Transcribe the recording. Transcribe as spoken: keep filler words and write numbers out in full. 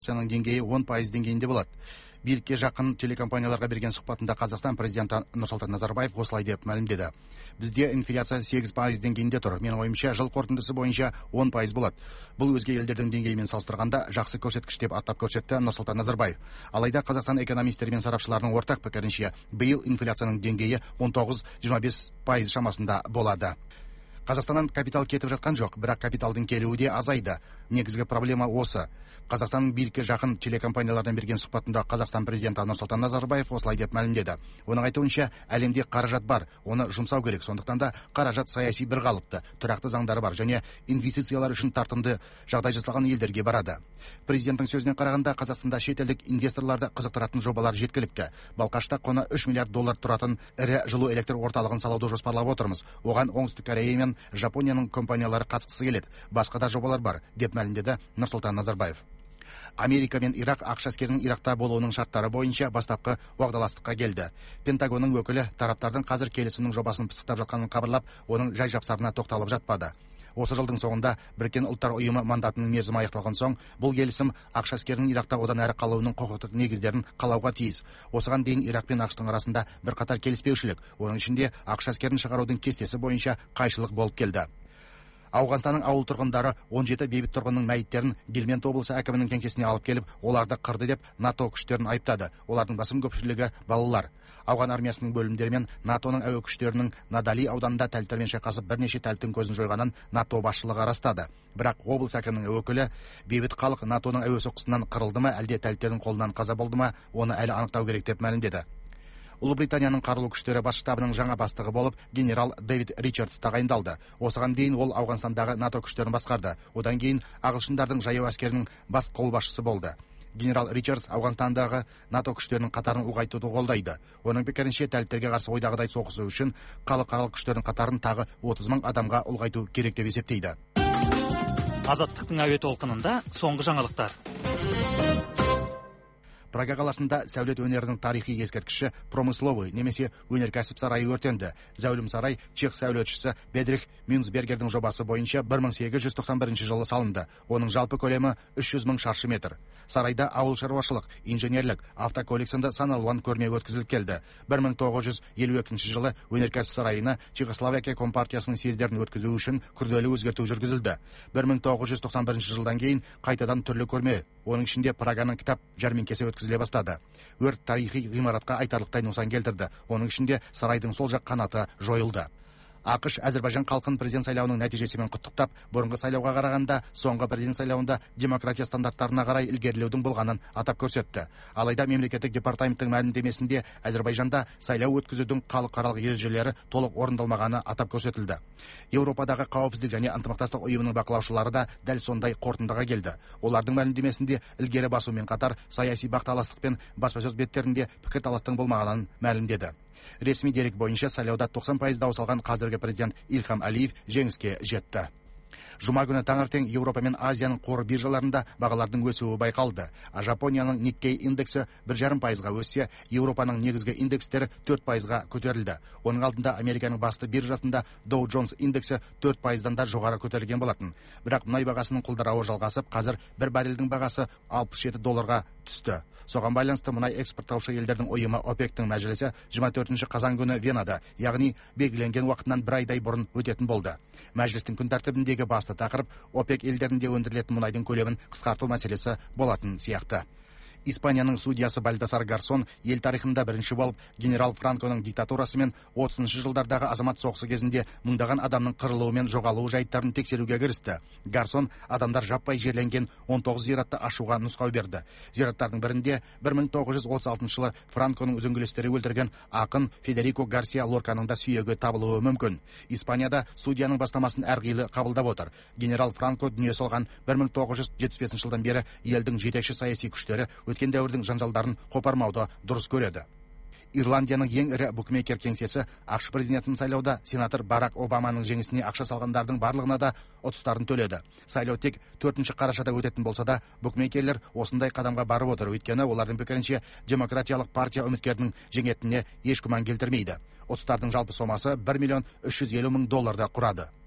инфляцияның деңгейі он пайыз деңгейінде болады. Билікке жақын телекомпанияларға берген сұхбатында Қазақстан президенті Нұрсұлтан Назарбаев осылай деп мәлімдеді. Бізде инфляция сегіз пайыз деңгейінде тұр. Менің ойымша, жыл қорытындысы бойынша он пайыз болады. Бұл өзге елдердің деңгейімен салыстырғанда жақсы көрсеткіш деп атап көрсетті Нұрсұлтан Назарбаев. Алайда Қазақстан экономистері мен сарапшыларының ортақ пікірінше, биыл инфляцияның деңгейі он тоғыз жиырма бес пайыз шамасында болады. Қазақстаннан капитал кетіп жатқан жоқ, бірақ капиталдың келуі де азайды. Негізгі проблема осы. Қазақстанның билікке жақын телекомпаниялардан берген сұхбатында Қазақстан президенті Нұрсұлтан Назарбаев осылай деп мәлімдеді. Оның айтуынша, әлемде қаражат бар, оны жұмсау керек. Сондықтан да қаражат саяси бір қалыпты, тұрақты заңдары бар және инвестициялар үшін тартымды жағдай жасалған елдерге барады. Президенттің сөзіне қарағанда, Қазақстанда шетелдік инвесторларды қызықтыратын жобалар жеткілікті. Балқашта құны үш миллиард доллар тұратын ірі жылу электр орталығын салуды жоспарлап отырмыз. Оған Оңтүстік Корея мен Жапонияның компаниялары қатысқысы келеді. Басқа да жобалар бар, деп мәлімдеді Нұрсұлтан Назарбаев. Америка мен Ирақ ақш әскерінің Иракта болуының шарттары бойынша бастапқы уағдаластыққа келді. Пентагонның өкілі тараптардың қазір келісімнің жобасын пысықтап жатқанын хабарлап, оның жай-жапсарына тоқталып жатпады. Осы жылдың соңында Біріккен ұлттар ұйымы мандатының мерзімі аяқталған соң, бұл келісім ақш әскерінің Иракта одан әрі қалуының құқықтық негіздерін қалауға тиіс. Осыған дейін Ирак пен ақштың арасында бірқатар келіспеушілік, оның ішінде ақш әскерін шығарудың кестесі бойынша қайшылық болып келді. Ауғанстанның ауыл тұрғындары он жеті бейбіт тұрғынның мәйіттерін Гельманд облысы әкімінің кеңсесіне алып келіп, оларды қырды деп НАТО күштерін айыптады. Олардың басым көпшілігі балалар. Ауған армиясының бөлімдері мен НАТОның әуе күштерінің Надали ауданында тәліптермен шайқасып бірнеше тәліптің көзін жойғанын НАТО басшылығы растады. Бірақ облыс әкімінің өкілі бейбіт халық НАТОның әуе соққысынан қырылды ма, әлде тәліптердің қолынан қаза болды ма, оны әлі анықтау керек деп мәлімдеді. Ұлыбританияның қарулы күштері бас штабының жаңа бастығы болып генерал Дэвид Ричардс тағайындалды. Осыған дейін ол Ауғанстандағы НАТО күштерін басқарды. Одан кейін ағылшындардың жаяу әскерінің бас қолбасшысы болды. Генерал Ричардс Ауғанстандағы НАТО күштерінің қатарын ұлғайтуды қолдайды. Оның пікірінше, тәліптерге қарсы ойдағыдай соғысу үшін халық күштерінің қатарын тағы отыз мың адамға ұлғайту керек деп есептейді. Азаттықтың әуе толқынында соңғы жаңалықтар. Прага қаласында сәулет өнерінің тарихи ескерткіші Промысловый немесе өнеркәсіп сарайы өртенді. Зәулім сарай чех сәулетшісі Бедрих Мюнсбергердің жобасы бойынша бір мың сегіз жүз тоқсан бірінші жылы салынды. Оның жалпы көлемі үш жүз мың шаршы метр. Сарайда ауыл шаруашылық, инженерлік, автокөлік сынды сан алуан көрме өткізіліп келді. бір мың тоғыз жүз елу екінші жылы өнеркәсіп сарайына Чехословакия компартиясының съездерін өткізу үшін күрделі өзгерту жүргізілді. бір мың тоғыз жүз тоқсан бірінші жылдан кейін қайтадан түрлі көрме, оның ішінде Праганың кітап жәрмеңкесі өткізіле бастады. Өрт тарихи ғимаратқа айтарлықтай нұқсан келтірді. Оның ішінде сарайдың сол жақ қанаты жойылды. ақш Әзербайжан халқын президент сайлауының нәтижесімен құттықтап, бұрынғы сайлауға қарағанда соңғы президент сайлауында демократия стандарттарына қарай ілгерілеудің болғанын атап көрсетті. Алайда мемлекеттік департаменттің мәлімдемесінде Әзербайжанда сайлау өткізудің халықаралық ережелері толық орындалмағаны атап көрсетілді. Еуропадағы қауіпсіздік және ынтымақтастық ұйымының бақылаушылары да дәл сондай қорытындыға келді. Олардың мәлімдемесінде ілгері басумен қатар саяси бақталастық пен баспасөз беттерінде пікірталастың болмағанын мәлімдеді. Ресми дерек бойынша сайлауда тоқсан пайыз дауыс алған қазіргі президент Ильхам Алиев жеңіске жетті. Жұма күні таңертең Еуропа мен Азияның қор биржаларында бағалардың өсуі байқалды. А Жапонияның Nikkei индексі бір жарым пайызға өссе, Еуропаның негізгі индекстері төрт пайызға көтерілді. Оның алдында Американың басты биржасында Dow Jones индексі төрт пайыздан да жоғары көтерілген болатын. Бірақ мұнай бағасының құлдырауы жалғасып, қазір бір баррельдің бағасы алпыс жеті долларға түсті. Соған байланысты мұнай экспорттаушы елдердің ұйымы ОПЕК-тің мәжілісі жиырма төртінші қазан күні Венада, яғни белгіленген уақытынан бір айдай бұрын өтетін болды. Мәжілістің күн тәртібіндегі басты тақырып ОПЕК елдерінде өндірілетін мұнайдың көлемін қысқарту мәселесі болатын сияқты. Испанияның судьясы Бальдасар Гарсон ел тарихында бірінші болып генерал Франконың диктатурасы мен отызыншы жылдардағы азамат соғысы кезінде мыңдаған адамның қырылуы мен жоғалуы жайттарын тексеруге кірісті. Гарсон адамдар жаппай жерленген он тоғыз зиратты ашуға нұсқау берді. Зираттардың бірінде бір мың тоғыз жүз отыз алтыншы жылы Франконың үзеңгілестері өлтірген ақын Федерико Гарсия Лорканың да сүйегі табылуы мүмкін. Испанияда судьяның бастамасын әрқилы қабылдап отыр. Генерал Франко дүние салған бір мың тоғыз жүз жетпіс бесінші жылдан бері елдің жетекші саяси күштері өткен дәуірдің жанжалдарын қопармауды дұрыс көреді. Ирландияның ең ірі букмекер кеңсесі ақш президентін сайлауда сенатор Барак Обаманың жеңісіне ақша салғандардың барлығына да ұтыстарын төледі. Сайлау тек төртінші қарашада өтетін болса да, букмекерлер осындай қадамға барып отыр. Өйткені олардың пікірінше демократиялық партия үміткерінің жеңетініне еш күмән келтірмейді. Ұтыстардың жалпы сомасы бір миллион үш жүз елу мың долларды құрады.